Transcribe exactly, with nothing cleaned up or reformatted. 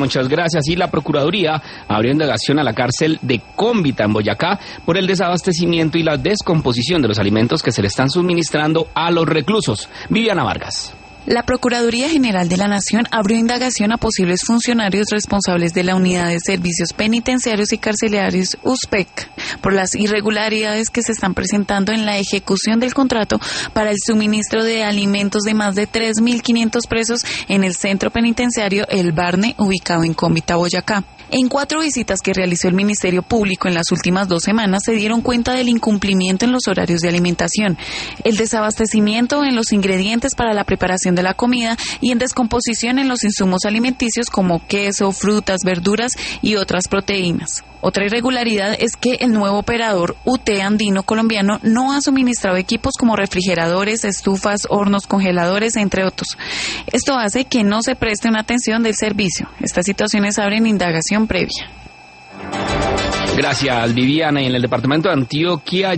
Muchas gracias. Y la Procuraduría abrió indagación a la cárcel de Cómbita, en Boyacá, por el desabastecimiento y la descomposición de los alimentos que se le están suministrando a los reclusos. Viviana Vargas. La Procuraduría General de la Nación abrió indagación a posibles funcionarios responsables de la Unidad de Servicios Penitenciarios y Carcelarios U S P E C por las irregularidades que se están presentando en la ejecución del contrato para el suministro de alimentos de más de tres mil quinientos presos en el centro penitenciario El Barne, ubicado en Cómbita, Boyacá. En cuatro visitas que realizó el Ministerio Público en las últimas dos semanas se dieron cuenta del incumplimiento en los horarios de alimentación, el desabastecimiento en los ingredientes para la preparación de la comida y en descomposición en los insumos alimenticios como queso, frutas, verduras y otras proteínas. Otra irregularidad es que el nuevo operador U T Andino colombiano no ha suministrado equipos como refrigeradores, estufas, hornos, congeladores, entre otros. Esto hace que no se preste una atención del servicio. Estas situaciones abren indagación previa. Gracias, Viviana. Y en el departamento de Antioquia